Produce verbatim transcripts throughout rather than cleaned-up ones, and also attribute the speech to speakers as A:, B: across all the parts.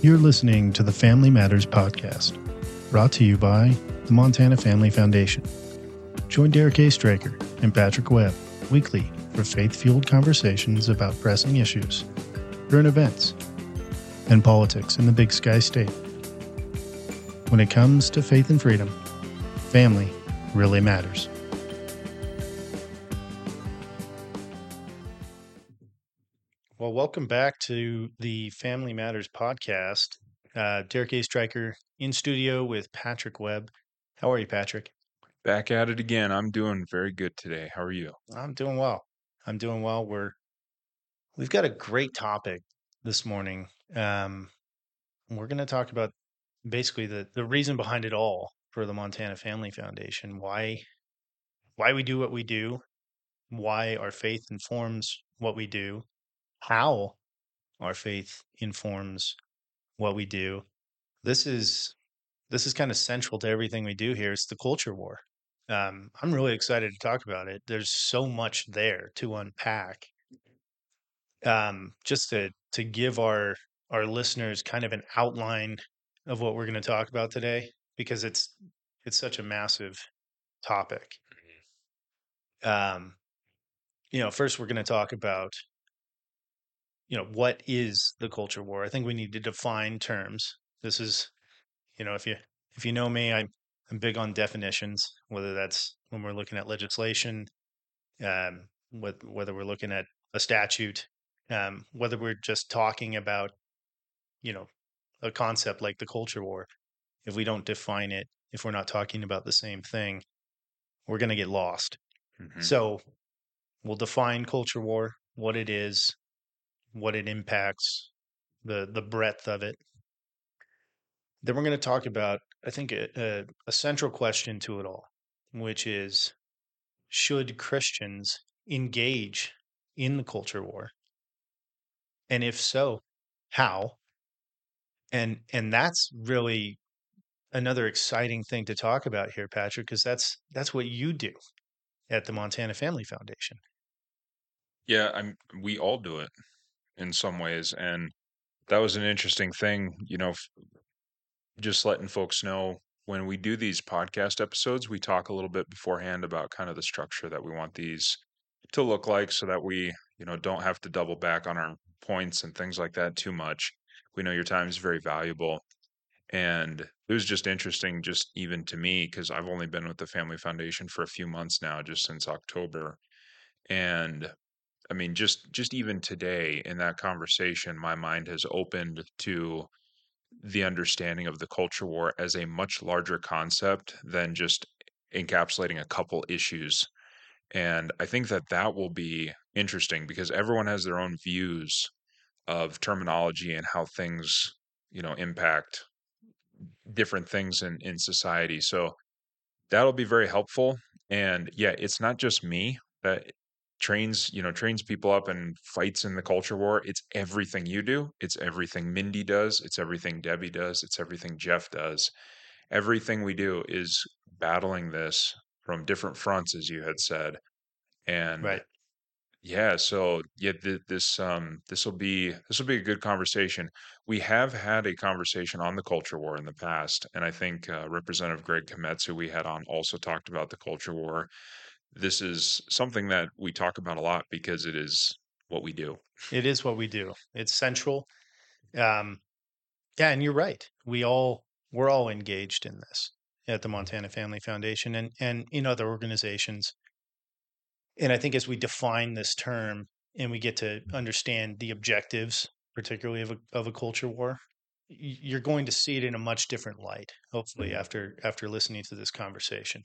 A: You're listening to the Family Matters podcast, brought to you by the Montana Family Foundation. Join Derek A. Straker and Patrick Webb weekly for faith-fueled conversations about pressing issues, current events, and politics in the Big Sky State. When it comes to faith and freedom, family really matters. Well, welcome back to the Family Matters podcast. Uh, Derek A. Stryker in studio with Patrick Webb. How are you, Patrick?
B: Back at it again. I'm doing very good today. How are you?
A: I'm doing well. I'm doing well. We're we've got a great topic this morning. Um, we're going to talk about basically the the reason behind it all for the Montana Family Foundation. Why why we do what we do. Why our faith informs what we do. How our faith informs what we do. This is this is kind of central to everything we do here. It's the culture war. Um, I'm really excited to talk about it. There's so much there to unpack. Um, just to to give our our listeners kind of an outline of what we're going to talk about today, because it's it's such a massive topic. Um, you know, first we're going to talk about, you know, what is the culture war? I think we need to define terms. This is, you know, if you if you know me, I'm I'm big on definitions, whether that's when we're looking at legislation, um, with, whether we're looking at a statute, um, whether we're just talking about, you know, a concept like the culture war. If we don't define it, if we're not talking about the same thing, we're going to get lost.
B: Mm-hmm.
A: So we'll define culture war, what it is, what it impacts, the the breadth of it. Then we're going to talk about, I think, a, a, a central question to it all, which is, should Christians engage in the culture war? And if so, how? And and that's really another exciting thing to talk about here, Patrick, because that's that's what you do at the Montana Family Foundation.
B: Yeah, I'm we all do it in some ways, and that was an interesting thing, you know, f- just letting folks know when we do these podcast episodes, we talk a little bit beforehand about kind of the structure that we want these to look like so that we, you know, don't have to double back on our points and things like that too much. We know your time is very valuable. And it was just interesting, just even to me, because I've only been with the Family Foundation for a few months now, just since October. And I mean, just just even today in that conversation, my mind has opened to the understanding of the culture war as a much larger concept than just encapsulating a couple issues. And I think that that will be interesting because everyone has their own views of terminology and how things, you know, impact different things in in society. So that'll be very helpful. And yeah, it's not just me that trains, you know, trains people up and fights in the culture war. It's everything you do. It's everything Mindy does. It's everything Debbie does. It's everything Jeff does. Everything we do is battling this from different fronts, as you had said. And
A: Right.
B: yeah, so yeah, th- this um this will be this will be a good conversation. We have had a conversation on the culture war in the past, and I think uh, Representative Greg Kometz, who we had on, also talked about the culture war. This is something that we talk about a lot because it is what we do.
A: It is what we do. It's central. Um, yeah, and you're right. We all we're all engaged in this at the Montana Family Foundation and and in other organizations. And I think as we define this term and we get to understand the objectives, particularly of a of a culture war, y- you're going to see it in a much different light, hopefully, after after listening to this conversation.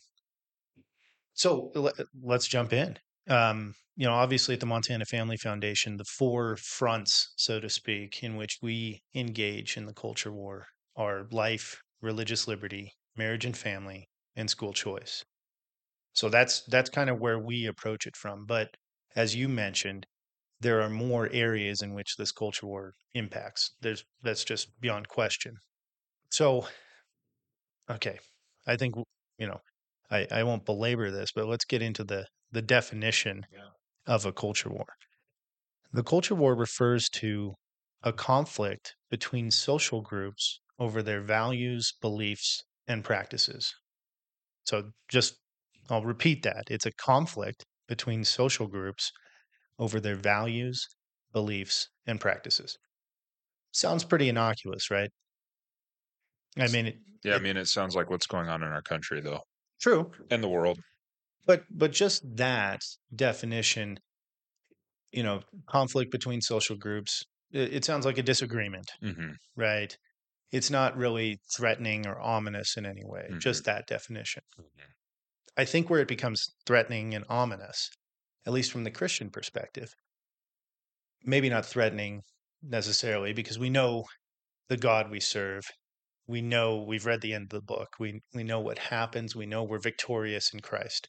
A: So le- let's jump in. Um, you know, obviously at the Montana Family Foundation, the four fronts, so to speak, in which we engage in the culture war are life, religious liberty, marriage and family, and school choice. So that's that's kind of where we approach it from. But as you mentioned, there are more areas in which this culture war impacts. There's that's just beyond question. So, okay, I think you know, I I won't belabor this, but let's get into the the definition
B: Yeah.
A: of a culture war. The culture war refers to a conflict between social groups over their values, beliefs, and practices. So just, I'll repeat that. It's a conflict between social groups over their values, beliefs, and practices. Sounds pretty innocuous, right? I
B: S-
A: mean, it,
B: Yeah, I
A: it
B: mean, it sounds like what's going on in our country, though,
A: true,
B: and the world.
A: but but just that definition, you know, conflict between social groups, it, it sounds like a disagreement,
B: Hmm.
A: right? It's not really threatening or ominous in any way,
B: Hmm.
A: just that definition. I think where it becomes threatening and ominous, at least from the Christian perspective, maybe not threatening necessarily, because we know the God we serve. We know we've read the end of the book. We we know what happens. We know we're victorious in Christ.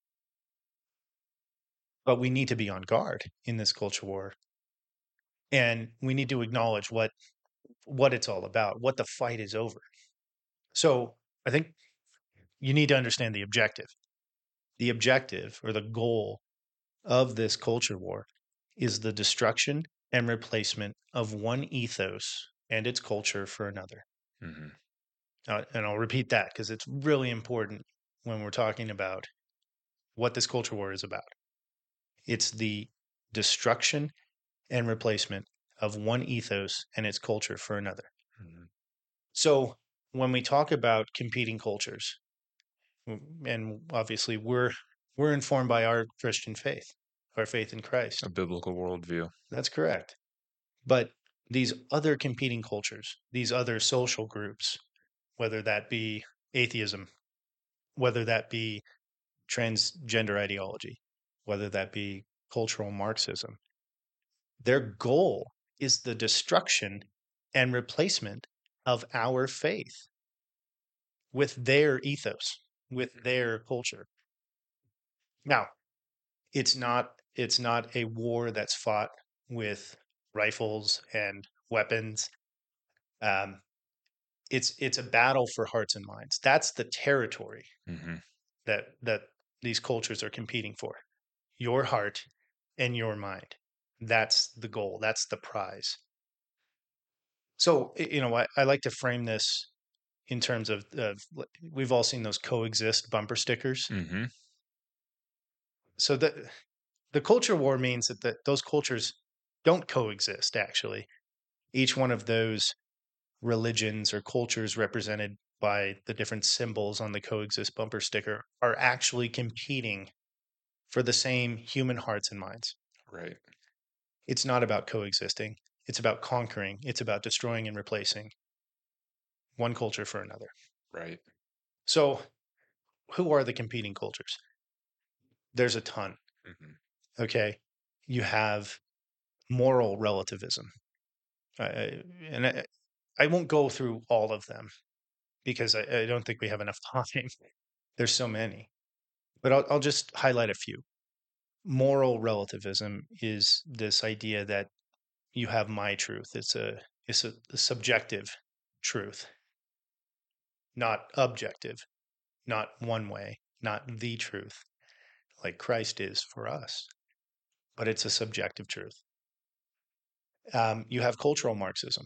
A: But we need to be on guard in this culture war. And we need to acknowledge what what it's all about, what the fight is over. So I think you need to understand the objective. The objective or the goal of this culture war is the destruction and replacement of one ethos and its culture for another.
B: Hmm.
A: Uh, and I'll repeat that because it's really important when we're talking about what this culture war is about. It's the destruction and replacement of one ethos and its culture for another.
B: Hmm.
A: So when we talk about competing cultures, and obviously we're we're informed by our Christian faith, our faith in
B: A
A: Christ.
B: biblical worldview.
A: That's correct. But these other competing cultures, these other social groups, whether that be atheism, whether that be transgender ideology, whether that be cultural Marxism, their goal is the destruction and replacement of our faith with their ethos, with their culture. Now, it's not it's not a war that's fought with rifles and weapons. Um, it's it's a battle for hearts and minds. That's the territory
B: Hmm.
A: that that these cultures are competing for. Your heart and your mind. That's the goal. That's the prize. So, y- you know, I, I like to frame this in terms of, of like, we've all seen those coexist bumper stickers.
B: Hmm.
A: So the the culture war means that the, those cultures don't coexist. Actually, each one of those religions or cultures represented by the different symbols on the coexist bumper sticker are actually competing for the same human hearts and minds.
B: Right.
A: It's not about coexisting. It's about conquering. It's about destroying and replacing one culture for another.
B: Right.
A: So, who are the competing cultures? There's a ton.
B: Hmm.
A: Okay. You have moral relativism. I, and I, I won't go through all of them because I, I don't think we have enough time. There's so many, but I'll, I'll just highlight a few. Moral relativism is this idea that you have my truth. It's a it's a, a subjective truth, not objective, not one way, not the truth, like Christ is for us, but it's a subjective truth. Um, you have cultural Marxism,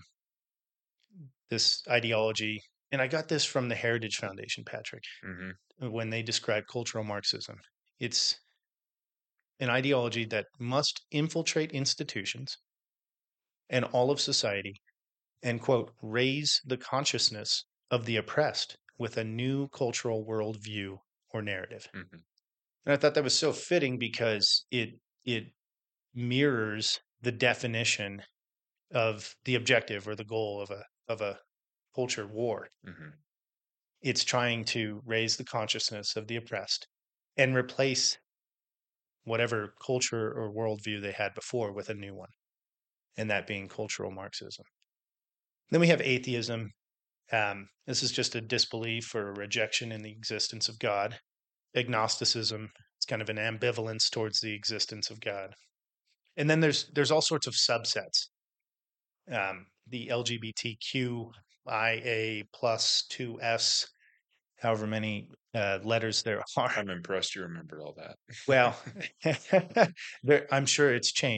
A: this ideology, and I got this from the Heritage Foundation, Patrick,
B: Hmm.
A: when they describe cultural Marxism. It's an ideology that must infiltrate institutions and all of society and, quote, raise the consciousness of the oppressed with a new cultural worldview or narrative.
B: Hmm.
A: And I thought that was so fitting because it it mirrors the definition of the objective or the goal of a of a culture war.
B: Hmm.
A: It's trying to raise the consciousness of the oppressed and replace whatever culture or worldview they had before with a new one, and that being cultural Marxism. Then we have atheism. Um, this is just a disbelief or a rejection in the existence of God. Agnosticism, it's kind of an ambivalence towards the existence of God. And then there's there's all sorts of subsets. Um, the L G B T Q I A plus two S, however many uh, letters there are.
B: I'm impressed you remembered all that.
A: Well, there, I'm sure it's changed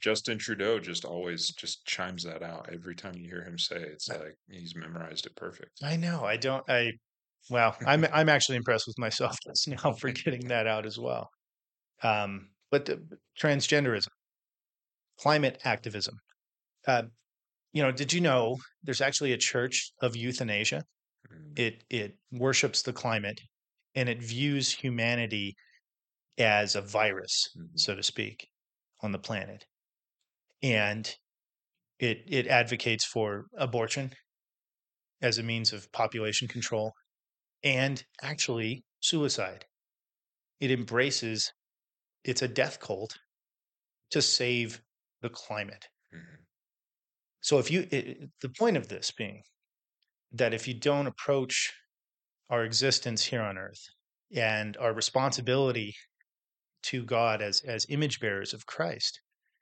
B: Justin Trudeau just always just chimes that out every time you hear him say it. It's like he's memorized it perfect.
A: I know. I don't. I Well, I'm I'm actually impressed with myself just now for getting that out as well. Um, but the, transgenderism, climate activism. Uh, you know, did you know there's actually a church of euthanasia?
B: Mm,
A: It it worships the climate, and it views humanity as a virus,
B: mhm,
A: so to speak, on the planet, and it it advocates for abortion as a means of population control and actually suicide. It embraces it's a death cult to save the climate.
B: mhm,
A: So if you it, the point of this being that if you don't approach our existence here on earth and our responsibility to God as as image bearers of Christ,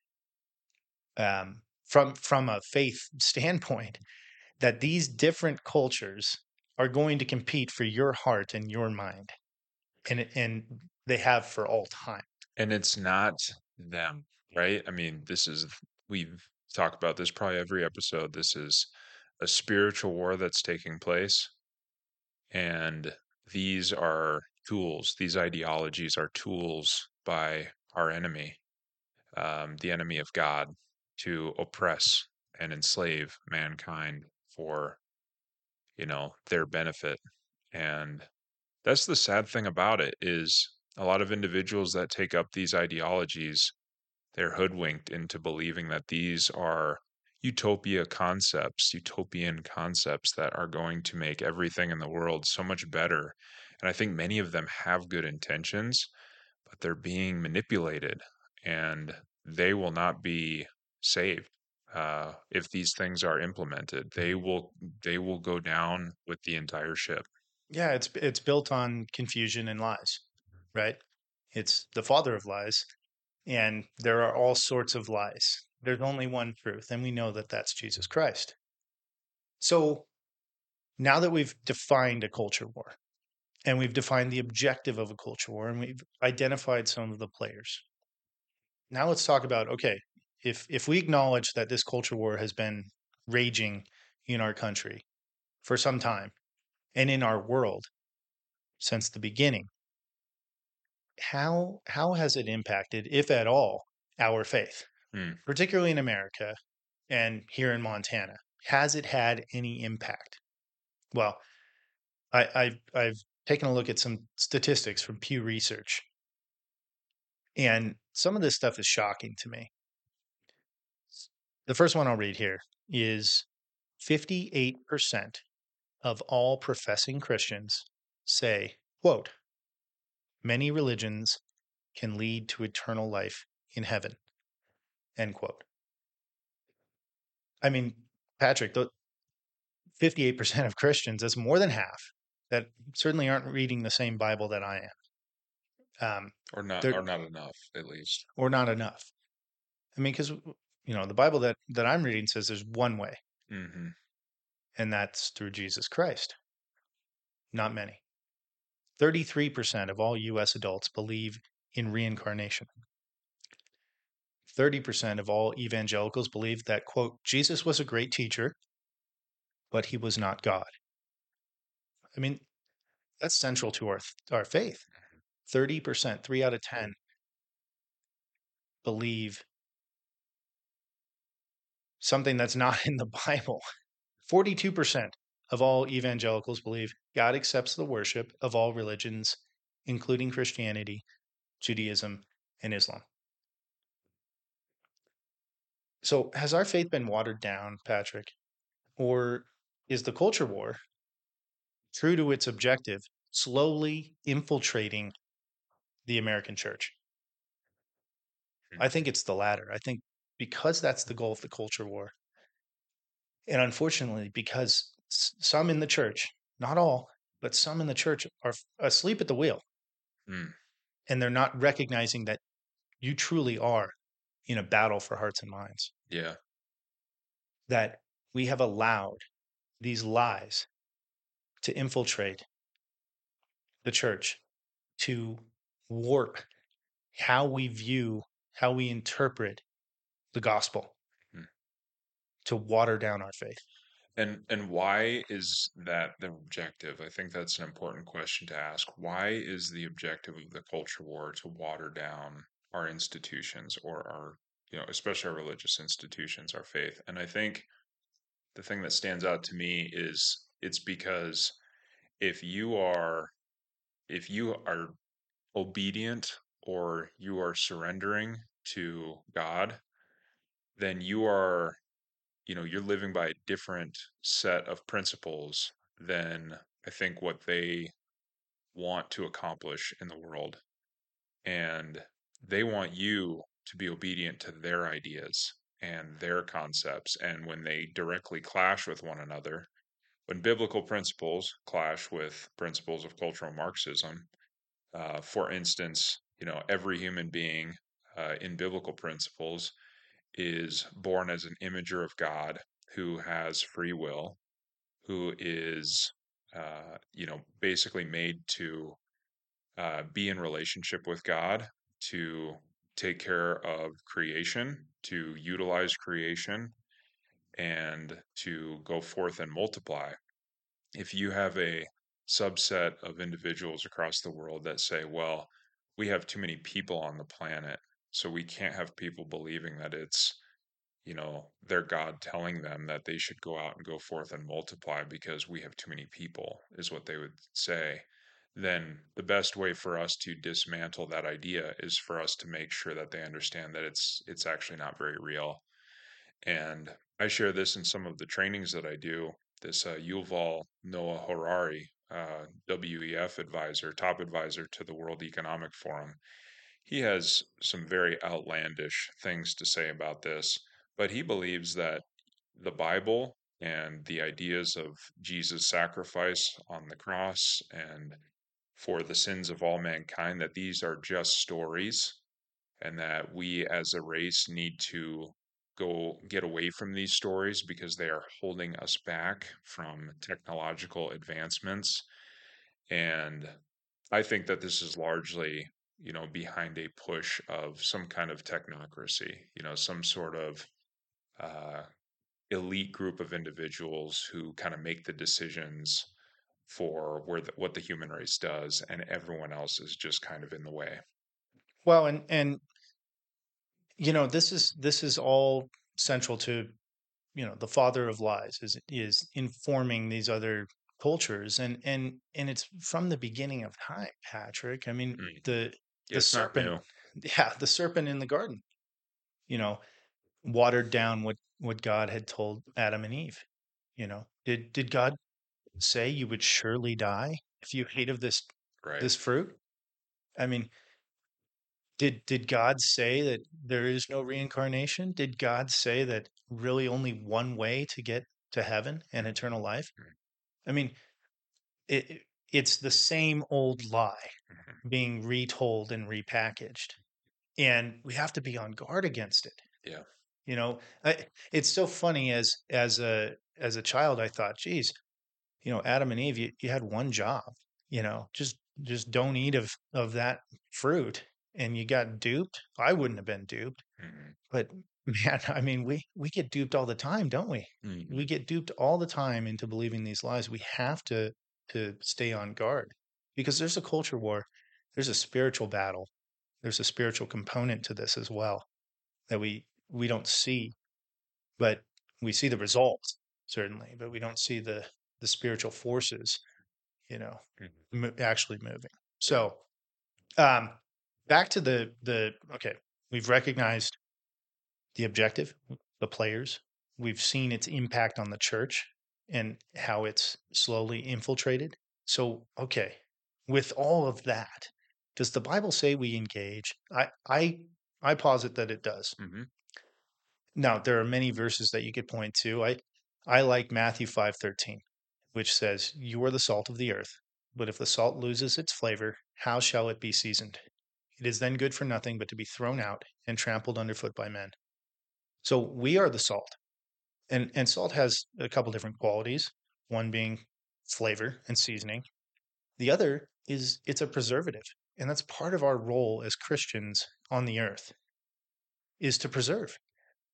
A: um, from from a faith standpoint, that these different cultures are going to compete for your heart and your mind, and and they have for all time.
B: and it's not them, right? I mean, this is we've talked about this probably every episode. This is a spiritual war that's taking place, and these are tools. These ideologies are tools by our enemy, um, the enemy of God, to oppress and enslave mankind for, you know, their benefit. And that's the sad thing about it is a lot of individuals that take up these ideologies, they're hoodwinked into believing that these are utopia concepts, utopian concepts that are going to make everything in the world so much better. And I think many of them have good intentions, but they're being manipulated and they will not be saved uh, if these things are implemented. They will they will go down with the entire ship.
A: Yeah, it's it's built on confusion and lies, right? It's the father of lies, and there are all sorts of lies. There's only one truth, and we know that that's Jesus Christ. So now that we've defined a culture war, and we've defined the objective of a culture war, and we've identified some of the players, now let's talk about okay, if if we acknowledge that this culture war has been raging in our country for some time and in our world since the beginning, how how has it impacted, if at all, our faith,
B: Hmm.
A: particularly in America and here in Montana? Has it had any impact? Well, I, I've I've taken a look at some statistics from Pew Research, and some of this stuff is shocking to me. The first one I'll read here is fifty-eight percent of all professing Christians say, quote, many religions can lead to eternal life in heaven, end quote. I mean, Patrick, the fifty-eight percent of Christians, that's more than half, that certainly aren't reading the same Bible that I am. Um,
B: Or not,
A: they're,
B: or not enough, at least.
A: or not enough. I mean, because, you know, the Bible that, that I'm reading says there's one way,
B: Hmm.
A: and that's through Jesus Christ. Not many. thirty-three percent of all U S adults believe in reincarnation. thirty percent of all evangelicals believe that, quote, Jesus was a great teacher, but he was not God. I mean, that's central to our, our faith. thirty percent, three out of ten, believe something that's not in the Bible. forty-two percent of all evangelicals believe God accepts the worship of all religions, including Christianity, Judaism, and Islam. So, has our faith been watered down, Patrick? Or is the culture war, true to its objective, slowly infiltrating the American church? I think it's the latter. I think because that's the goal of the culture war, and unfortunately, because s- some in the church, not all, but some in the church are f- asleep at the wheel,
B: Mm.
A: and they're not recognizing that you truly are in a battle for hearts and minds,
B: Yeah.
A: that we have allowed these lies to infiltrate the church, to warp how we view, how we interpret the gospel,
B: Mm.
A: to water down our faith.
B: And and why is that the objective? I think that's an important question to ask. Why is the objective of the culture war to water down our institutions or our, you know, especially our religious institutions, our faith? And I think the thing that stands out to me is it's because if you are if you are obedient or you are surrendering to God, then you are, you know, you're living by a different set of principles than I think what they want to accomplish in the world. And they want you to be obedient to their ideas and their concepts. And when they directly clash with one another, when biblical principles clash with principles of cultural Marxism, uh, for instance, you know, every human being uh, in biblical principles is born as an imager of God who has free will, who is, uh, you know, basically made to uh, be in relationship with God, to take care of creation, to utilize creation, and to go forth and multiply. If you have a subset of individuals across the world that say, well, we have too many people on the planet, so we can't have people believing that it's, you know, their God telling them that they should go out and go forth and multiply because we have too many people, is what they would say. Then the best way for us to dismantle that idea is for us to make sure that they understand that it's it's actually not very real. And I share this in some of the trainings that I do. This uh, Yuval Noah Harari, uh, W E F advisor, top advisor to the World Economic Forum, he has some very outlandish things to say about this, but he believes that the Bible and the ideas of Jesus' sacrifice on the cross and for the sins of all mankind, that these are just stories and that we as a race need to go get away from these stories because they are holding us back from technological advancements. And I think that this is largely, you know, behind a push of some kind of technocracy, you know, some sort of uh, elite group of individuals who kind of make the decisions for where the, what the human race does, and everyone else is just kind of in the way.
A: Well, and and you know, this is this is all central to, you know, the father of lies is is informing these other cultures, and and and it's from the beginning of time, Patrick. I mean,
B: Mm.
A: the
B: Yeah,
A: the
B: it's not
A: serpent,
B: new.
A: yeah, the serpent in the garden, you know, watered down what what God had told Adam and Eve. You know, did did God say you would surely die if you ate of this
B: Right.
A: this fruit? I mean, did did God say that there is no reincarnation? Did God say that really only one way to get to heaven and eternal life?
B: Mm-hmm.
A: I mean, it, it- it's the same old lie
B: Mm-hmm.
A: being retold and repackaged, and we have to be on guard against it.
B: Yeah.
A: You know, I, it's so funny as as a as a child, I thought, geez, you know, Adam and Eve, you, you had one job, you know, just just don't eat of of that fruit, and you got duped. I wouldn't have been duped,
B: Mm-hmm.
A: but man, I mean, we we get duped all the time, don't we?
B: Mm-hmm.
A: We get duped all the time into believing these lies. We have to to stay on guard because there's a culture war, there's a spiritual battle, there's a spiritual component to this as well that we we don't see, but we see the results certainly, but we don't see the the spiritual forces, you know,
B: Mm-hmm.
A: mo- actually moving.
B: Yeah.
A: So, um, back to the the okay, we've recognized the objective, the players. We've seen its impact on the church and how it's slowly infiltrated. So, okay, with all of that, does the Bible say we engage? I I I posit that it does.
B: Mm-hmm.
A: Now, there are many verses that you could point to. I I like Matthew five thirteen, which says, "You are the salt of the earth, but if the salt loses its flavor, how shall it be seasoned? It is then good for nothing but to be thrown out and trampled underfoot by men." So we are the salt. And and salt has a couple different qualities, one being flavor and seasoning. The other is it's a preservative. And that's part of our role as Christians on the earth is to preserve.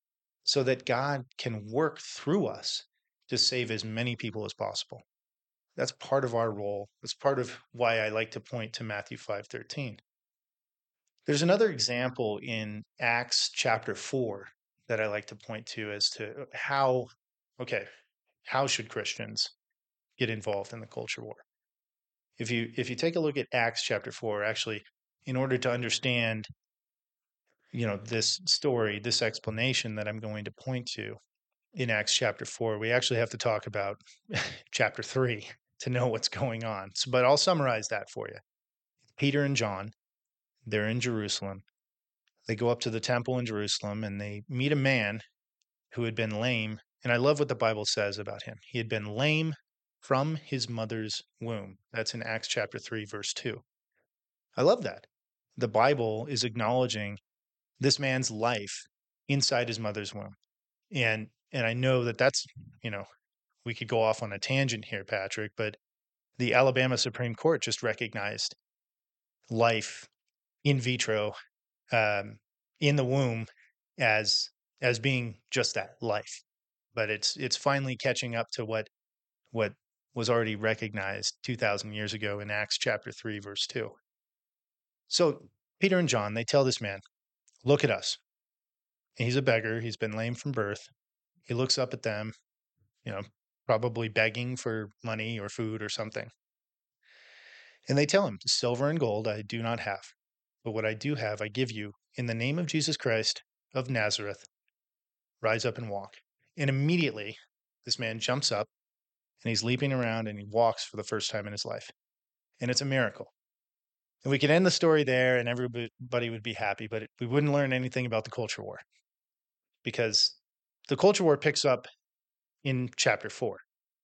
A: so that God can work through us to save as many people as possible. That's part of our role. That's part of why I like to point to Matthew five thirteen. There's another example in Acts chapter four that I like to point to as to how, okay, how should Christians get involved in the culture war? If you if you take a look at Acts chapter four, actually, in order to understand, you know, this story, this explanation that I'm going to point to in Acts chapter four, we actually have to talk about chapter three to know what's going on. So, but I'll summarize that for you. Peter and John, they're in Jerusalem. They go up to the temple in Jerusalem and they meet a man who had been lame. And I love what the Bible says about him. He had been lame from his mother's womb. That's in Acts chapter three, verse two. I love that. The Bible is acknowledging this man's life inside his mother's womb. And and I know that that's, you know, we could go off on a tangent here, Patrick, but the Alabama Supreme Court just recognized life in vitro, um, in the womb as as being just that, life. But it's it's finally catching up to what what was already recognized two thousand years ago in Acts chapter three, verse two. So Peter and John, they tell this man, look at us. He's a beggar. He's been lame from birth. He looks up at them, you know, probably begging for money or food or something. And they tell him, silver and gold I do not have, but what I do have, I give you. In the name of Jesus Christ of Nazareth, rise up and walk. And immediately, this man jumps up and he's leaping around and he walks for the first time in his life. And it's a miracle. And we could end the story there and everybody would be happy, but we wouldn't learn anything about the culture war because the culture war picks up in chapter four.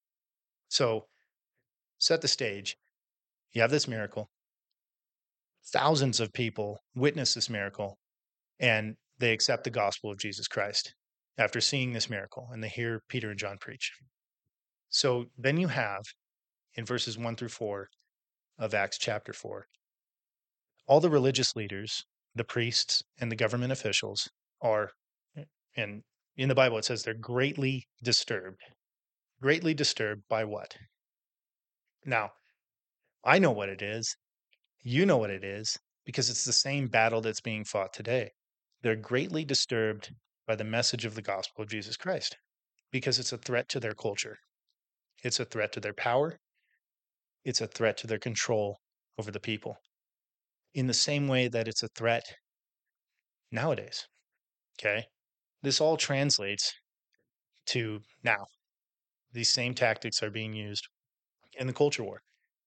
A: So set the stage. You have this miracle. Thousands of people witness this miracle and they accept the gospel of Jesus Christ after seeing this miracle and they hear Peter and John preach. So then you have in verses one through four of Acts chapter four, all the religious leaders, the priests, and the government officials are, and in the Bible it says they're greatly disturbed. Greatly disturbed by what? Now, I know what it is. You know what it is because it's the same battle that's being fought today. They're greatly disturbed by the message of the gospel of Jesus Christ because it's a threat to their culture. It's a threat to their power. It's a threat to their control over the people. In the same way that it's a threat nowadays. Okay. This all translates to now. These same tactics are being used in the culture war.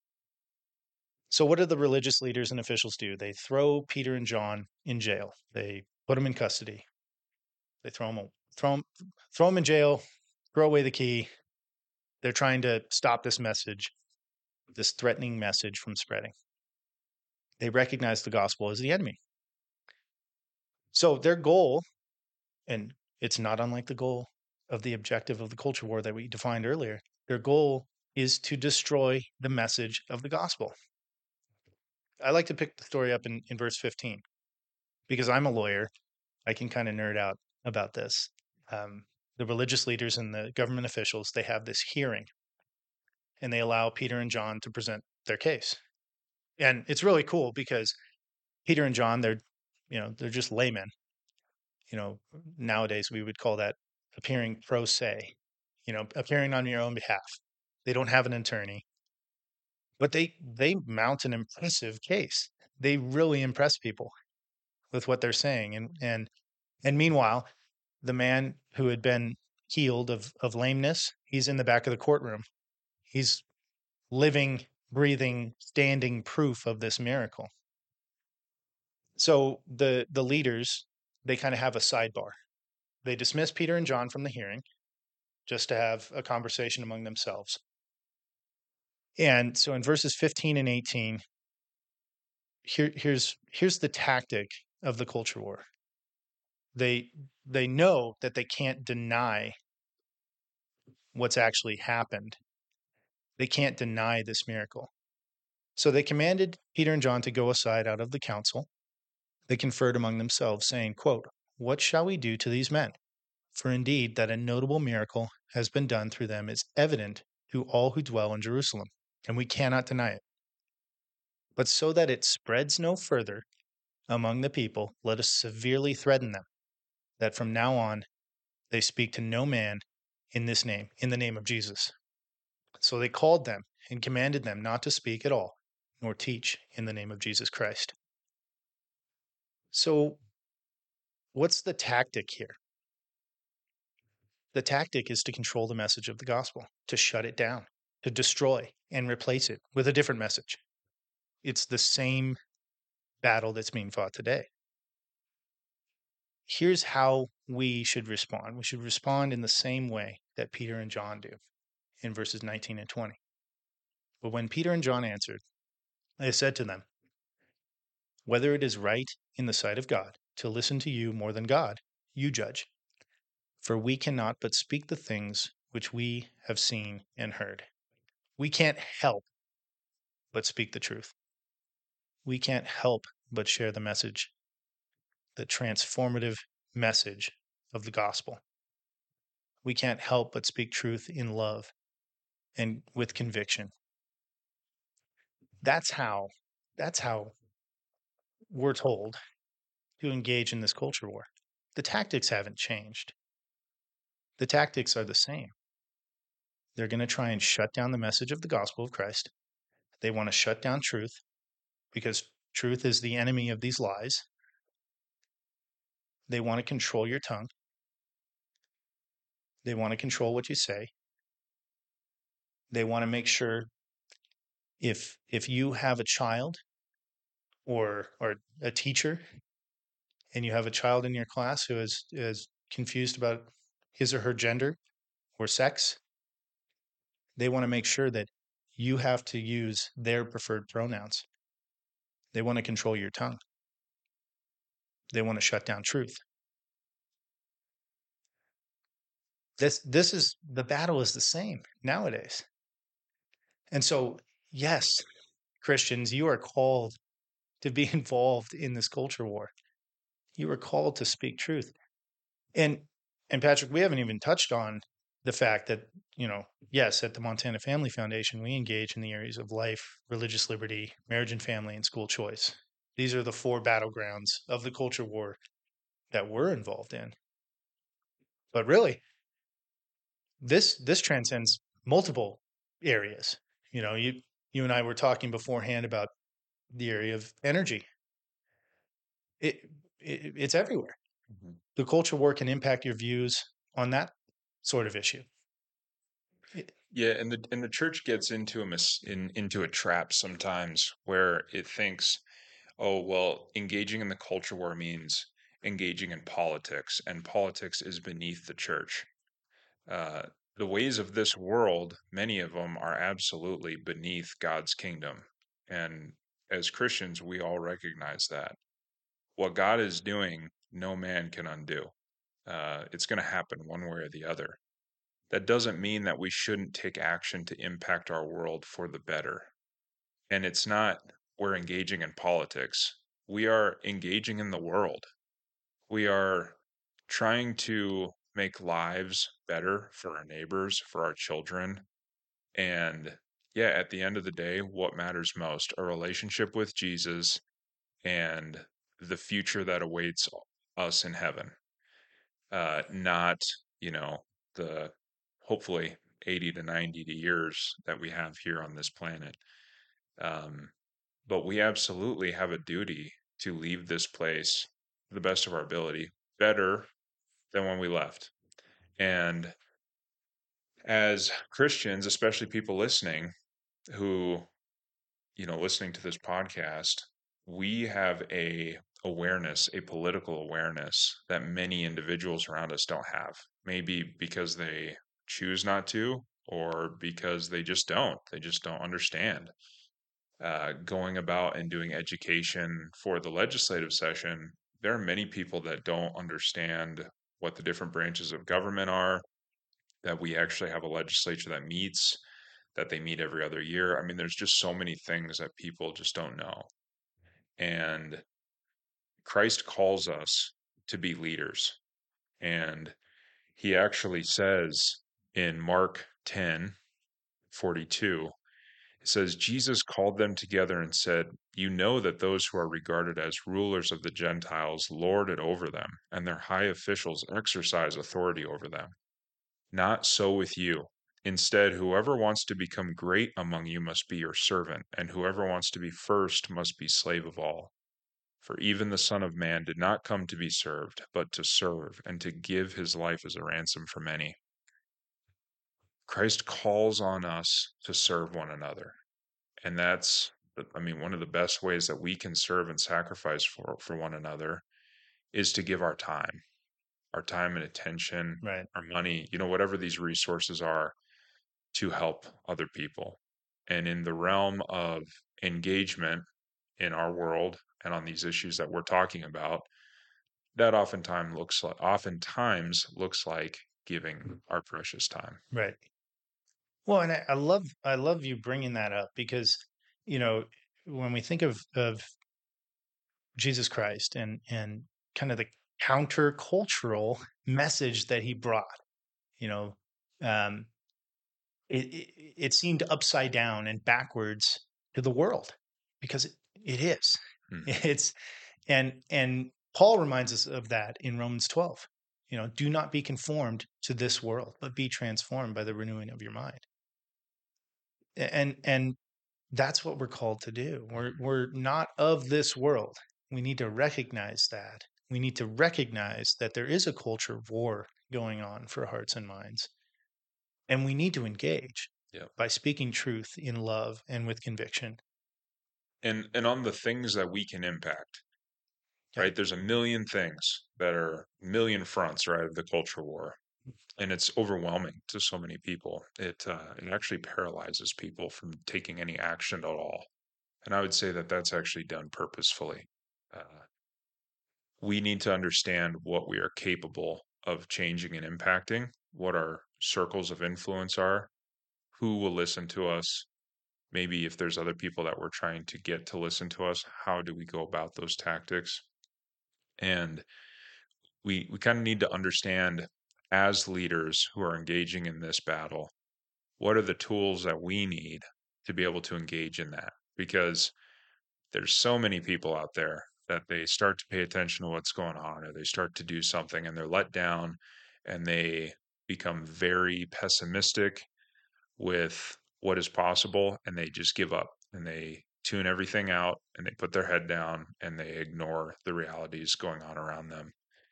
A: So, what do the religious leaders and officials do? They throw Peter and John in jail. They put them in custody. They throw them, throw them, throw them in jail, throw away the key. They're trying to stop this message, this threatening message from spreading. They recognize the gospel as the enemy. So, their goal, and it's not unlike the goal of the objective of the culture war that we defined earlier, their goal is to destroy the message of the gospel. I like to pick the story up in, in verse fifteen because I'm a lawyer. I can kind of nerd out about this. Um, the religious leaders and the government officials, they have this hearing and they allow Peter and John to present their case. And it's really cool because Peter and John, they're, you know, they're just laymen. You know, nowadays we would call that appearing pro se, you know, appearing on your own behalf. They don't have an attorney, but they they mount an impressive case. They really impress people with what they're saying. And and and meanwhile, the man who had been healed of of lameness, he's in the back of the courtroom. He's living, breathing, standing proof of this miracle. So the the leaders, they kind of have a sidebar. They dismiss Peter and John from the hearing just to have a conversation among themselves. And so in verses fifteen and eighteen, here, here's here's the tactic of the culture war. They they know that they can't deny what's actually happened. They can't deny this miracle. So they commanded Peter and John to go aside out of the council. They conferred among themselves, saying, quote, what shall we do to these men? For indeed, that a notable miracle has been done through them is evident to all who dwell in Jerusalem, and we cannot deny it. But so that it spreads no further among the people, let us severely threaten them, that from now on they speak to no man in this name, in the name of Jesus. So they called them and commanded them not to speak at all, nor teach in the name of Jesus Christ. So, what's the tactic here? The tactic is to control the message of the gospel, to shut it down, to destroy and replace it with a different message. It's the same battle that's being fought today. Here's how we should respond. We should respond in the same way that Peter and John do in verses nineteen and twenty. But when Peter and John answered, they said to them, whether it is right in the sight of God to listen to you more than God, you judge. For we cannot but speak the things which we have seen and heard. We can't help but speak the truth. We can't help but share the message, the transformative message of the gospel. We can't help but speak truth in love and with conviction. That's how, that's how we're told to engage in this culture war. The tactics haven't changed. The tactics are the same. They're going to try and shut down the message of the gospel of Christ. They want to shut down truth because truth is the enemy of these lies. They want to control your tongue. They want to control what you say. They want to make sure if if you have a child or or a teacher and you have a child in your class who is is confused about his or her gender or sex, they want to make sure that you have to use their preferred pronouns. They want to control your tongue. They want to shut down truth. This this is the battle is the same nowadays. And so, yes, Christians, you are called to be involved in this culture war. You are called to speak truth. And and Patrick, we haven't even touched on the fact that, you know, yes, at the Montana Family Foundation, we engage in the areas of life, religious liberty, marriage and family, and school choice. These are the four battlegrounds of the culture war that we're involved in. But really, this this transcends multiple areas. You know, you you and I were talking beforehand about the area of energy. It, it it's everywhere.
B: Mhm.
A: The culture war can impact your views on that sort of issue. It-
B: Yeah, and the and the church gets into a mis in into a trap sometimes where it thinks, oh, well, engaging in the culture war means engaging in politics, and politics is beneath the church. Uh, the ways of this world, many of them are absolutely beneath God's kingdom. And as Christians, we all recognize that. What God is doing, no man can undo. Uh, it's going to happen one way or the other. That doesn't mean that we shouldn't take action to impact our world for the better. And it's not we're engaging in politics. We are engaging in the world. We are trying to make lives better for our neighbors, for our children. And yeah, at the end of the day, what matters most? A relationship with Jesus and the future that awaits us in heaven. Uh, not, you know, the hopefully eighty to ninety years that we have here on this planet. Um, but we absolutely have a duty to leave this place to the best of our ability, better than when we left. And as Christians, especially people listening who, you know, listening to this podcast, we have a awareness, a political awareness that many individuals around us don't have. Maybe because they choose not to, or because they just don't. They just don't understand. Uh, going about and doing education for the legislative session, there are many people that don't understand what the different branches of government are, that we actually have a legislature that meets, that they meet every other year. I mean, there's just so many things that people just don't know. And Christ calls us to be leaders. And he actually says in Mark ten forty-two, it says, Jesus called them together and said, you know that those who are regarded as rulers of the Gentiles lord it over them, and their high officials exercise authority over them. Not so with you. Instead, whoever wants to become great among you must be your servant, and whoever wants to be first must be slave of all. For even the Son of Man did not come to be served, but to serve, and to give his life as a ransom for many. Christ calls on us to serve one another. And that's, I mean, one of the best ways that we can serve and sacrifice for, for one another is to give our time, our time and attention,
A: Right.
B: our money, you know, whatever these resources are to help other people. And in the realm of engagement in our world and on these issues that we're talking about, that oftentimes looks like oftentimes looks like giving our precious time.
A: Right. Well, and I, I love I love you bringing that up because, you know, when we think of of Jesus Christ and and kind of the countercultural message that he brought, you know, um, it, it it seemed upside down and backwards to the world because it, it is.
B: Hmm.
A: It's and and Paul reminds us of that in Romans twelve. You know, do not be conformed to this world, but be transformed by the renewing of your mind. And and that's what we're called to do. We're we're not of this world. We need to recognize that. We need to recognize that there is a culture of war going on for hearts and minds. And we need to engage
B: Yeah.
A: by speaking truth in love and with conviction.
B: And and on the things that we can impact,
A: Yeah.
B: right? There's a million things that are million fronts, right, of the culture war. And it's overwhelming to so many people. It uh, it actually paralyzes people from taking any action at all. And I would say that that's actually done purposefully. Uh, we need to understand what we are capable of changing and impacting, what our circles of influence are, who will listen to us. Maybe if there's other people that we're trying to get to listen to us, how do we go about those tactics? And we we kind of need to understand as leaders who are engaging in this battle, what are the tools that we need to be able to engage in that? Because there's so many people out there that they start to pay attention to what's going on, or they start to do something and they're let down and they become very pessimistic with what is possible and they just give up and they tune everything out and they put their head down and they ignore the realities going on around them.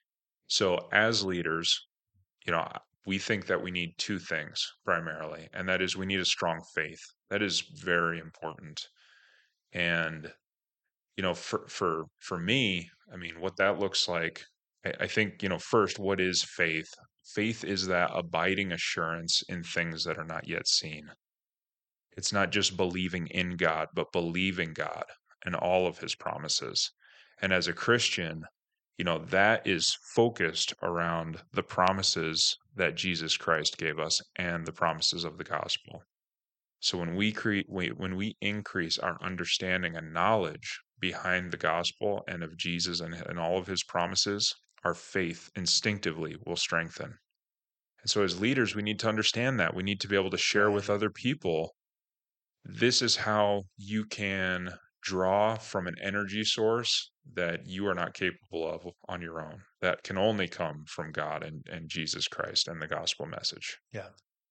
B: So as leaders, you know, we think that we need two things primarily, and that is we need a strong faith. That is very important. And you know, for for for me, I mean, what that looks like, I, I think, you know, first, what is faith? Faith is that abiding assurance in things that are not yet seen. It's not just believing in God, but believing God and all of his promises. And as a Christian, you know, that is focused around the promises that Jesus Christ gave us and the promises of the gospel. So when we create, when we increase our understanding and knowledge behind the gospel and of Jesus and, and all of his promises, our faith instinctively will strengthen. And so as leaders, we need to understand that. We need to be able to share
A: Right.
B: with other people, this is how you can draw from an energy source that you are not capable of on your own. That can only come from God and, and Jesus Christ and the gospel message.
A: Yeah.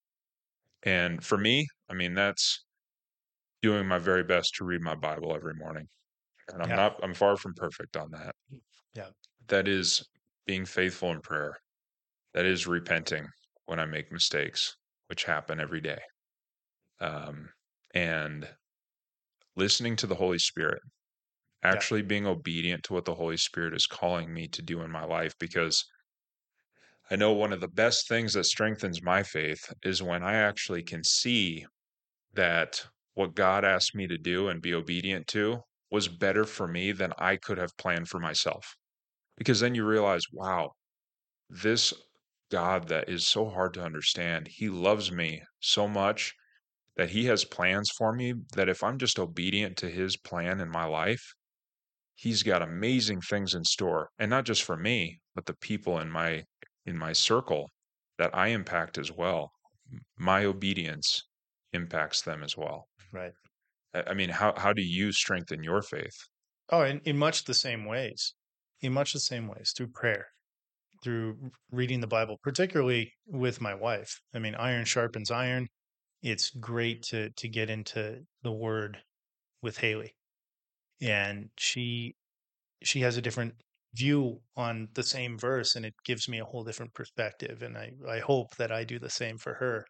B: And for me, I mean, that's doing my very best to read my Bible every morning. And I'm
A: Yeah.
B: not, I'm far from perfect on that.
A: Yeah.
B: That is being faithful in prayer. That is repenting when I make mistakes, which happen every day. Um, and listening to the Holy Spirit,
A: Yeah.
B: actually being obedient to what the Holy Spirit is calling me to do in my life, because I know one of the best things that strengthens my faith is when I actually can see that what God asked me to do and be obedient to was better for me than I could have planned for myself. Because then you realize, wow, this God that is so hard to understand, he loves me so much that he has plans for me that if I'm just obedient to his plan in my life, he's got amazing things in store. And not just for me, but the people in my in my circle. that I impact as well. My obedience impacts them as well.
A: Right.
B: I I mean, how how do you strengthen your faith?
A: Oh, in, in much the same ways, in much the same ways, through prayer, through reading the Bible, particularly with my wife. I mean, iron sharpens iron. It's great to to get into the Word with Haley, and she she has a different view on the same verse, and it gives me a whole different perspective. And I I hope that I do the same for her.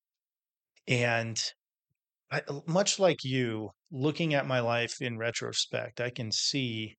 A: And I, much like you, looking at my life in retrospect, I can see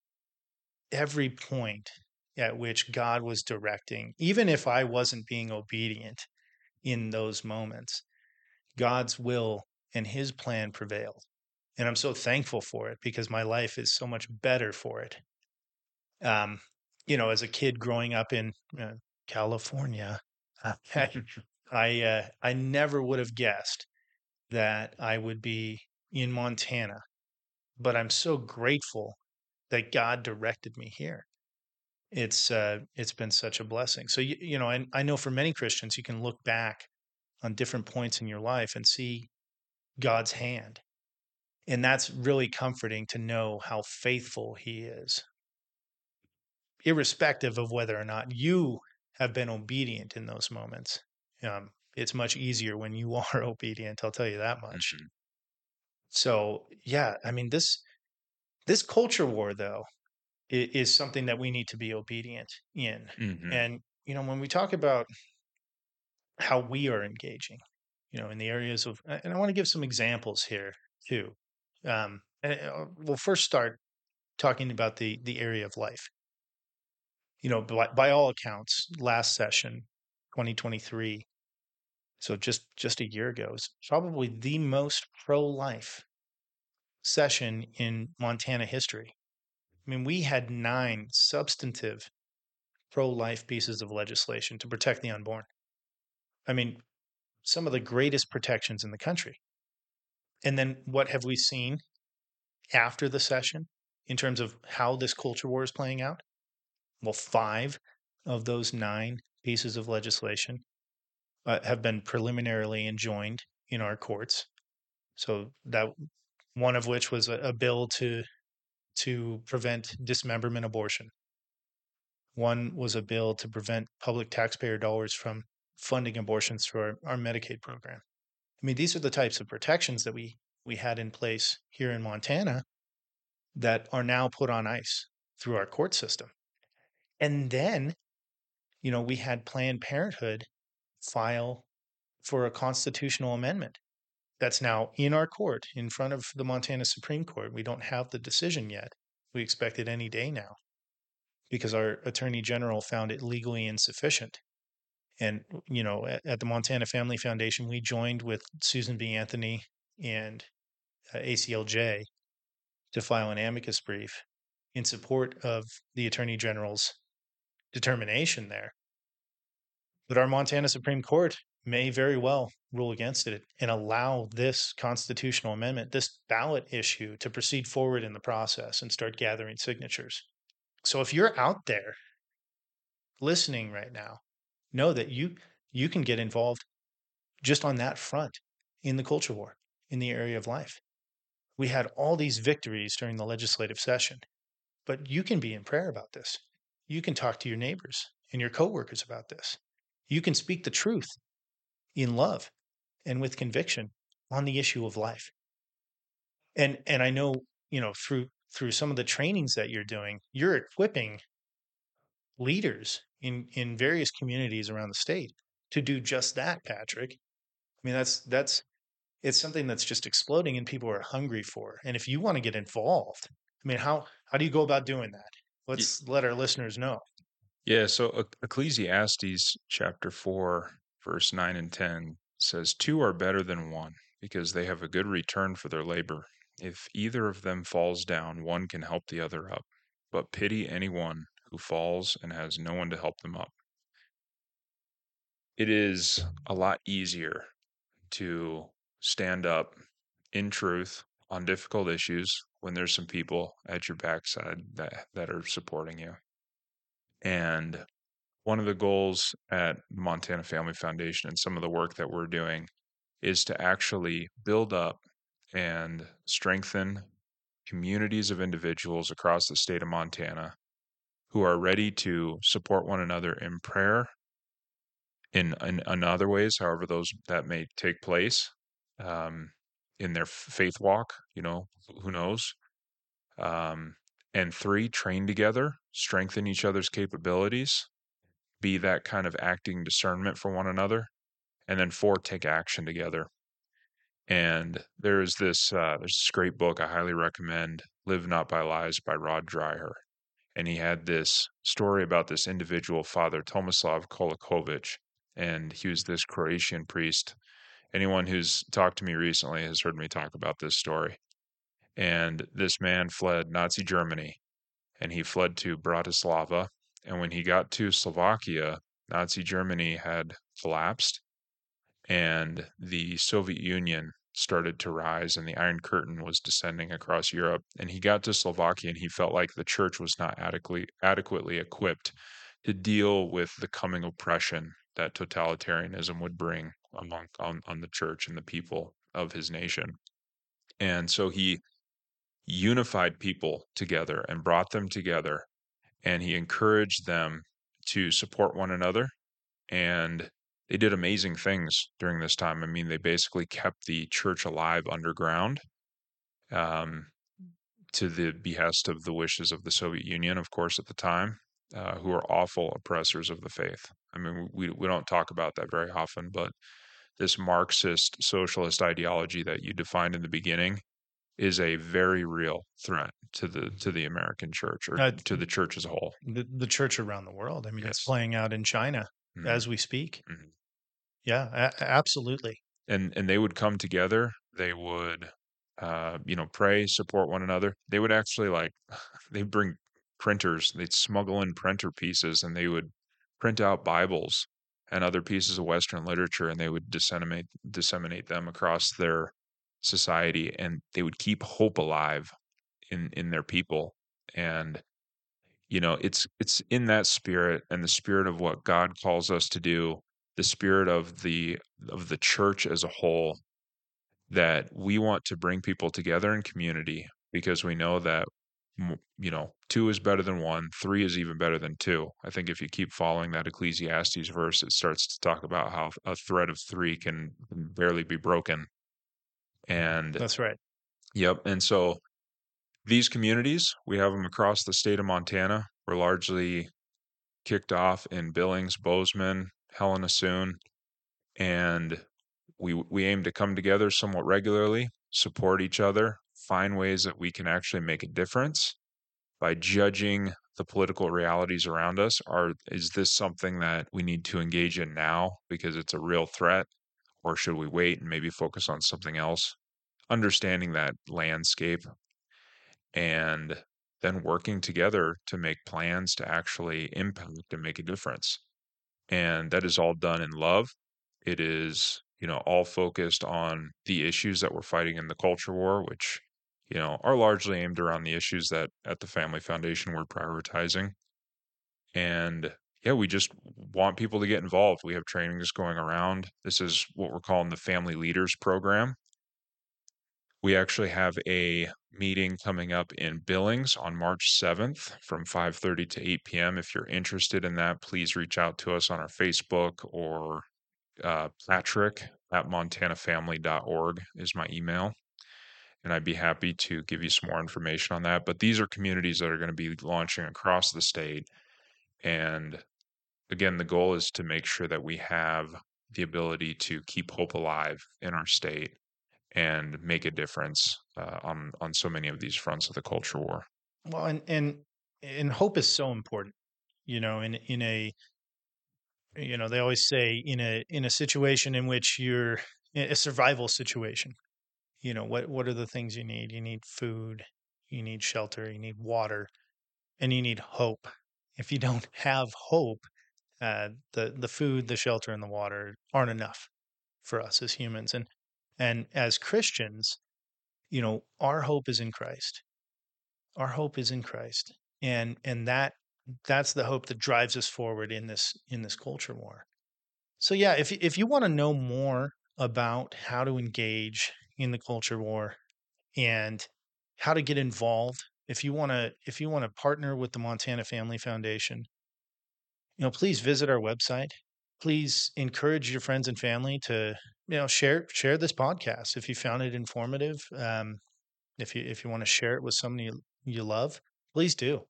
A: every point at which God was directing, even if I wasn't being obedient in those moments, God's will and his plan prevailed. And I'm so thankful for it because my life is so much better for it. Um, you know, as a kid growing up in uh, California, I I, uh, I never would have guessed that I would be in Montana, but I'm so grateful that God directed me here. It's uh, it's been such a blessing. So you, you know, and I know for many Christians, you can look back on different points in your life and see God's hand, and that's really comforting to know how faithful He is, irrespective of whether or not you have been obedient in those moments. Um, it's much easier when you are obedient. I'll tell you that much.
B: Mhm,
A: So yeah, I mean this this culture war though i- is something that we need to be obedient in.
B: mhm,
A: And you know, when we talk about how we are engaging, you know, in the areas of, and I want to give some examples here too. Um, and uh, we'll first start talking about the the area of life. You know, by, by all accounts, last session, twenty twenty-three, so just just a year ago, is probably the most pro-life session in Montana history. I mean, we had nine substantive pro-life pieces of legislation to protect the unborn. I mean, some of the greatest protections in the country. And then what have we seen after the session in terms of how this culture war is playing out? Well, five of those nine pieces of legislation uh, have been preliminarily enjoined in our courts. So that one of which was a, a bill to to prevent dismemberment abortion. One was a bill to prevent public taxpayer dollars from funding abortions through our, our Medicaid program. I mean, these are the types of protections that we we had in place here in Montana that are now put on ice through our court system. And then, you know, we had Planned Parenthood file for a constitutional amendment that's now in our court in front of the Montana Supreme Court. We don't have the decision yet. We expect it any day now because our attorney general found it legally insufficient. And, you know, at, at the Montana Family Foundation, we joined with Susan B. Anthony and uh, A C L J to file an amicus brief in support of the attorney general's determination there. But our Montana Supreme Court may very well rule against it and allow this constitutional amendment, this ballot issue, to proceed forward in the process and start gathering signatures. So if you're out there listening right now, know that you you can get involved just on that front in the culture war in the area of life. We had all these victories during the legislative session, but you can be in prayer about this. You can talk to your neighbors and your coworkers about this. You can speak the truth in love and with conviction on the issue of life. And and I know, you know, through through some of the trainings that you're doing, you're equipping leaders in in various communities around the state to do just that, Patrick. I mean, that's that's it's something that's just exploding and people are hungry for. And if you want to get involved, I mean, how how do you go about doing that?
B: Y-
A: Let's let our listeners know.
B: Yeah, so Ec- Ecclesiastes chapter four, verse nine and ten says, Two are better than one, because they have a good return for their labor. If either of them falls down, one can help the other up. But pity anyone who falls and has no one to help them up. It is a lot easier to stand up in truth on difficult issues when there's some people at your backside that, that are supporting you. And one of the goals at the Montana Family Foundation and some of the work that we're doing is to actually build up and strengthen communities of individuals across the state of Montana who are ready to support one another in prayer, in in, in other ways, however those that may take place, um, in their f- faith walk. You know, who knows? Um, and three, train together, strengthen each other's capabilities, be that kind of acting discernment for one another, and then four, take action together. And there's this uh, there's this great book I highly recommend, "Live Not by Lies" by Rod Dreher, and he had this story about this individual, Father Tomislav Kolakovic, and he was this Croatian priest. Anyone who's talked to me recently has heard me talk about this story. And this man fled Nazi Germany, and he fled to Bratislava. And when he got to Slovakia, Nazi Germany had collapsed, and the Soviet Union started to rise, and the Iron Curtain was descending across Europe. And he got to Slovakia, and he felt like the church was not adequately adequately equipped to deal with the coming oppression that totalitarianism would bring among on, on the church and the people of his nation. And so he unified people together and brought them together, and he encouraged them to support one another, and they did amazing things during this time. I mean, they basically kept the church alive underground, um, to the behest of the wishes of the Soviet Union, of course, at the time, uh, who are awful oppressors of the faith. I mean, we we don't talk about that very often, but this Marxist socialist ideology that you defined in the beginning is a very real threat to the to the American church, or
A: Uh,
B: to the church as a whole.
A: the, the church around the world. I mean, it's
B: Yes.
A: playing out in China
B: Mhm,
A: as we speak.
B: mhm.
A: Yeah, a- absolutely.
B: And and they would come together. They would, uh, you know, pray, support one another. They would actually like they bring printers. They'd smuggle in printer pieces, and they would print out Bibles and other pieces of Western literature, and they would disseminate disseminate them across their society, and they would keep hope alive in in their people. And you know, it's it's in that spirit, and the spirit of what God calls us to do, the spirit of the of the church as a whole, that we want to bring people together in community, because we know that m- you know, two is better than one, three is even better than two. I think if you keep following that Ecclesiastes verse, it starts to talk about how a thread of three can barely be broken. And
A: That's right.
B: yep, and so these communities, we have them across the state of Montana. We're largely kicked off in Billings, Bozeman, Helena-Soon, and we we aim to come together somewhat regularly, support each other, find ways that we can actually make a difference by judging the political realities around us. Are is this something that we need to engage in now because it's a real threat, or should we wait and maybe focus on something else? Understanding that landscape, and then working together to make plans to actually impact and make a difference. And that is all done in love. It is, you know, all focused on the issues that we're fighting in the culture war, which, you know, are largely aimed around the issues that at the Family Foundation we're prioritizing. And yeah, we just want people to get involved. We have trainings going around. This is what we're calling the Family Leaders Program. We actually have a meeting coming up in Billings on March seventh from five thirty to eight p m. If you're interested in that, please reach out to us on our Facebook, or uh, Patrick at montana family dot org is my email. And I'd be happy to give you some more information on that. But these are communities that are going to be launching across the state. And again, the goal is to make sure that we have the ability to keep hope alive in our state and make a difference uh, on on so many of these fronts of the culture war.
A: Well, and and and hope is so important. You know, in in a you know they always say in a in a situation in which you're in a survival situation. You know what what are the things you need? You need food, you need shelter, you need water, and you need hope. If you don't have hope, uh, the the food, the shelter, and the water aren't enough for us as humans. And and as Christians, you know, our hope is in Christ. Our hope is in Christ, and and that that's the hope that drives us forward in this in this culture war. So yeah, if if you want to know more about how to engage in the culture war and how to get involved, if you want to if you want to partner with the Montana Family Foundation, you know, please visit our website. Please encourage your friends and family to, you know, share share this podcast if you found it informative. Um, if you if you want to share it with somebody you, you love, please do.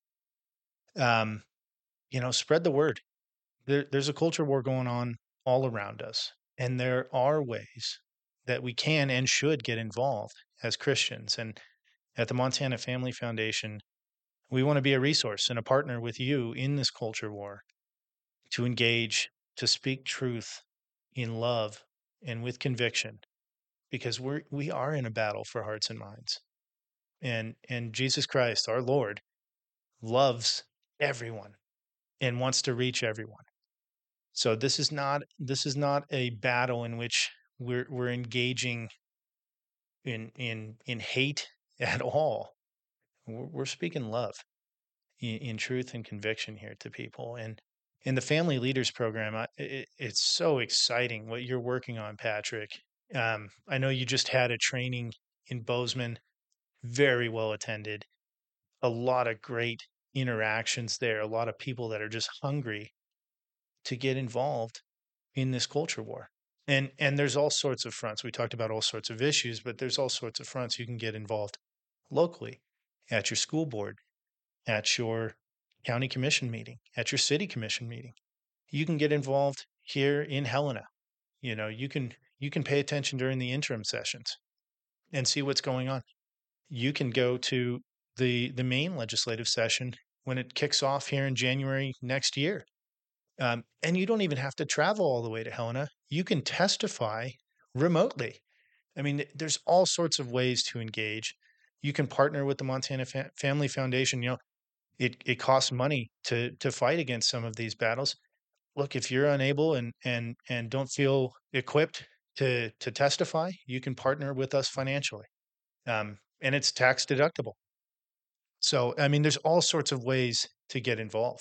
A: Um, you know, spread the word. There, there's a culture war going on all around us, and there are ways that we can and should get involved as Christians. And at the Montana Family Foundation, we want to be a resource and a partner with you in this culture war to engage, to speak truth in love and with conviction, because we're we are in a battle for hearts and minds. And and Jesus Christ, our Lord, loves everyone and wants to reach everyone. So this is not this is not a battle in which we're we're engaging in in in hate at all. We're, we're speaking love in, in truth and conviction here to people. And in the Family Leaders Program, I, it, it's so exciting what you're working on, Patrick. Um, I know you just had a training in Bozeman, very well attended. A lot of great interactions there. A lot of people that are just hungry to get involved in this culture war. And and there's all sorts of fronts. We talked about all sorts of issues, but there's all sorts of fronts you can get involved locally, at your school board, at your county commission meeting, at your city commission meeting. You can get involved here in Helena. You know, you can you can pay attention during the interim sessions and see what's going on. You can go to the the main legislative session when it kicks off here in January next year. Um, and you don't even have to travel all the way to Helena. You can testify remotely. I mean, there's all sorts of ways to engage. You can partner with the Montana Fa- Family Foundation. You know, it it costs money to to fight against some of these battles. Look, if you're unable and and and don't feel equipped to to testify, you can partner with us financially, um, and it's tax deductible. So, I mean, there's all sorts of ways to get involved.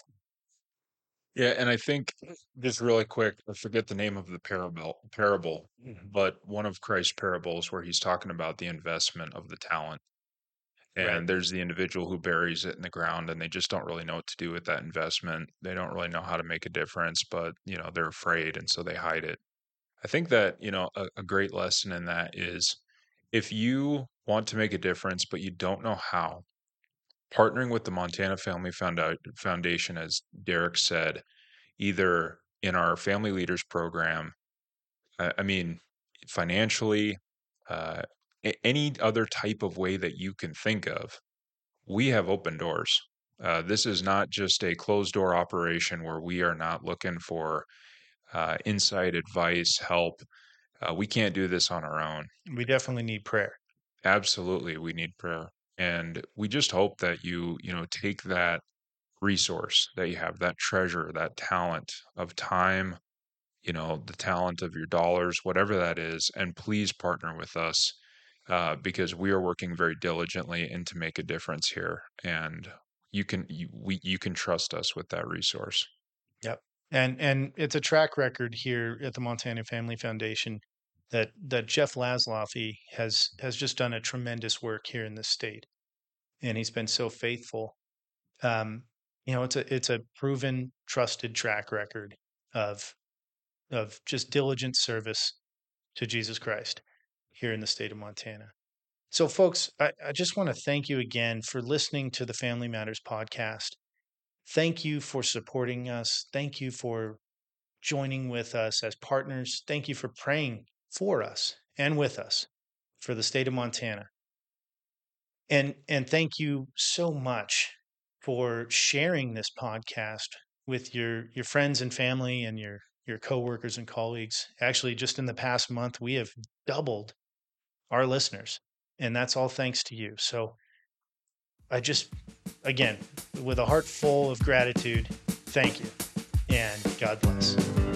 B: Yeah, and I think just really quick, I forget the name of the parable, parable, but one of Christ's parables where he's talking about the investment of the talent.
A: Right.
B: And there's the individual who buries it in the ground and they just don't really know what to do with that investment. They don't really know how to make a difference, but you know, they're afraid and so they hide it. I think that, you know, a, a great lesson in that is if you want to make a difference, but you don't know how, partnering with the Montana Family Founda- Foundation, as Derek said, either in our family leaders program, I, I mean, financially, uh, a- any other type of way that you can think of, we have open doors. Uh, this is not just a closed door operation where we are not looking for uh, insight, advice, help. Uh, we can't do this on our own.
A: We definitely need prayer.
B: Absolutely, we need prayer. And we just hope that you, you know, take that resource that you have, that treasure, that talent of time, you know, the talent of your dollars, whatever that is, and please partner with us uh, because we are working very diligently and to make a difference here. And you can you, we you can trust us with that resource.
A: Yep. And and it's a track record here at the Montana Family Foundation that that Jeff Laszloffy has has just done a tremendous work here in this state, and he's been so faithful. Um, you know, it's a it's a proven, trusted track record of of just diligent service to Jesus Christ here in the state of Montana. So, folks, I, I just want to thank you again for listening to the Family Matters podcast. Thank you for supporting us. Thank you for joining with us as partners. Thank you for praying for us and with us for the state of Montana. And and thank you so much for sharing this podcast with your your friends and family and your your coworkers and colleagues. Actually, just in the past month, we have doubled our listeners, and that's all thanks to you. So I just, again, with a heart full of gratitude, thank you, and God bless.